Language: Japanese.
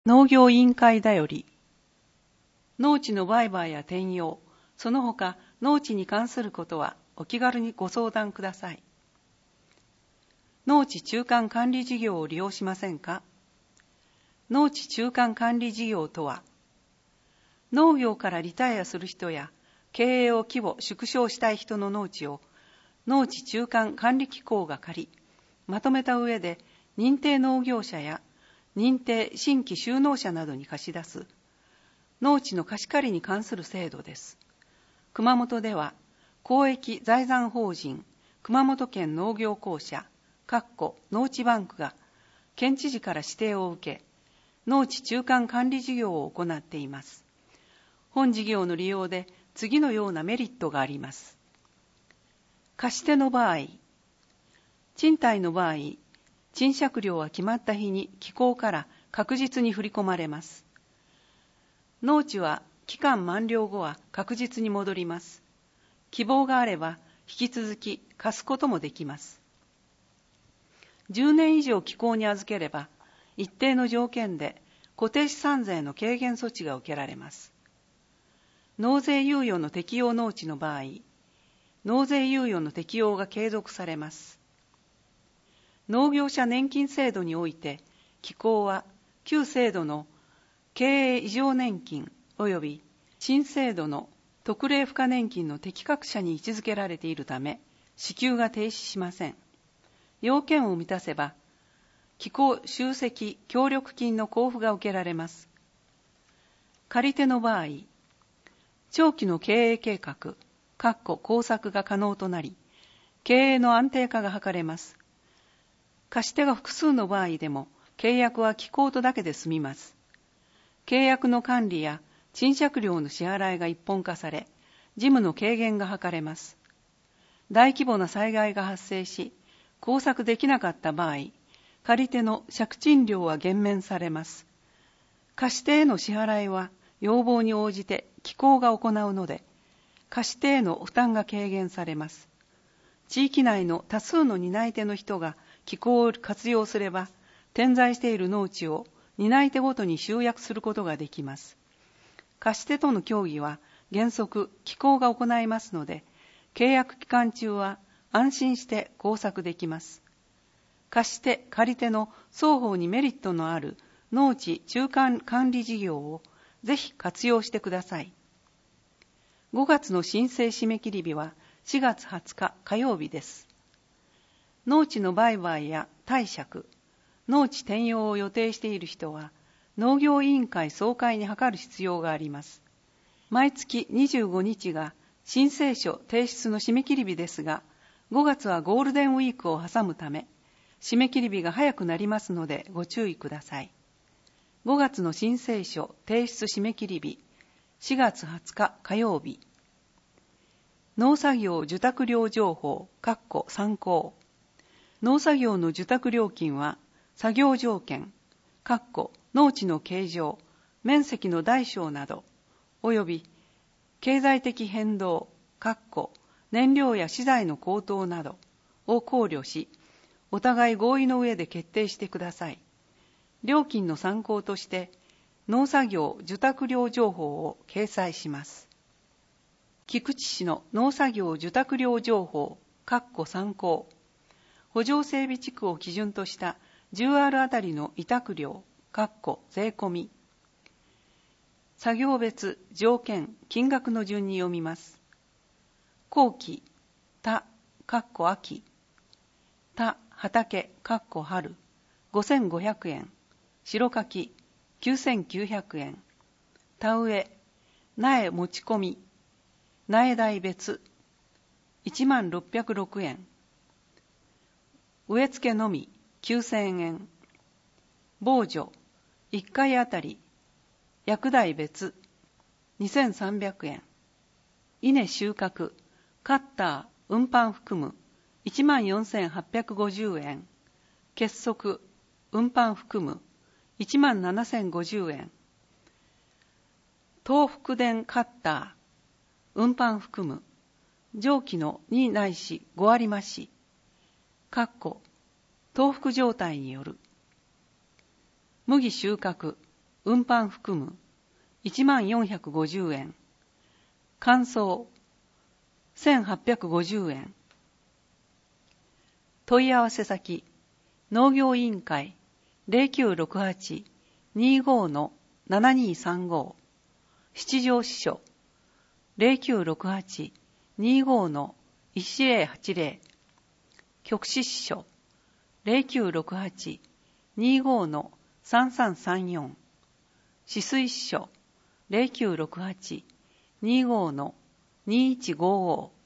農業委員会だより、農地の売買や転用、その他農地に関することはお気軽にご相談ください。農地中間管理事業を利用しませんか？農地中間管理事業とは、農業からリタイアする人や経営を規模縮小したい人の農地を農地中間管理機構が借り、まとめた上で認定農業者や認定新規就農者などに貸し出す農地の貸し借りに関する制度です。熊本では公益財産法人熊本県農業公社農地バンクが県知事から指定を受け、農地中間管理事業を行っています。本事業の利用で次のようなメリットがあります。貸し手の場合、賃貸の場合、賃借料は決まった日に機構から確実に振り込まれます。農地は期間満了後は確実に戻ります。希望があれば引き続き貸すこともできます。10年以上機構に預ければ一定の条件で固定資産税の軽減措置が受けられます。納税猶予の適用農地の場合、納税猶予の適用が継続されます。農業者年金制度において、機構は旧制度の経営異常年金及び新制度の特例賦課年金の適格者に位置づけられているため、支給が停止しません。要件を満たせば、機構集積協力金の交付が受けられます。借り手の場合、長期の経営計画、工作が可能となり、経営の安定化が図れます。貸し手が複数の場合でも、契約は機構とだけで済みます。契約の管理や賃借料の支払いが一本化され、事務の軽減が図れます。大規模な災害が発生し、工作できなかった場合、借り手の借賃料は減免されます。貸し手への支払いは要望に応じて機構が行うので、貸し手への負担が軽減されます。地域内の多数の担い手の人が機構を活用すれば、点在している農地を担い手ごとに集約することができます。貸し手との協議は原則機構が行いますので、契約期間中は安心して工作できます。貸し手・借り手の双方にメリットのある農地中間管理事業をぜひ活用してください。5月の申請締め切り日は4月20日火曜日です。農地の売買や貸借、農地転用を予定している人は、農業委員会総会に諮る必要があります。毎月25日が申請書提出の締め切り日ですが、5月はゴールデンウィークを挟むため、締め切り日が早くなりますのでご注意ください。5月の申請書提出締め切り日、4月20日火曜日。農作業受託料情報、参考。農作業の受託料金は、作業条件、農地の形状、面積の大小など、および経済的変動、燃料や資材の高騰などを考慮し、お互い合意の上で決定してください。料金の参考として、農作業受託料情報を掲載します。菊池市の農作業受託料情報、参考。補助整備地区を基準とした10アールあたりの委託料、税込み。作業別、条件、金額の順に読みます。後期、田、秋。田、畑、春、5500円。白柿、9900円。田植え、苗持ち込み。苗代別、1606円。植え付けのみ、9000円。防除、1回あたり、薬代別、2300円。稲収穫、カッター、運搬含む、14850円。結束、運搬含む、17050円。東北電カッター、運搬含む、上記の2ないし5ありまし、東北状態による。麦収穫、 運搬含む1450円。乾燥1850円。問い合わせ先、農業委員会 0968-25-7235 七条支所 0968-25-1080 局支支所 0968-25-3334 止水支所 0968-25-2155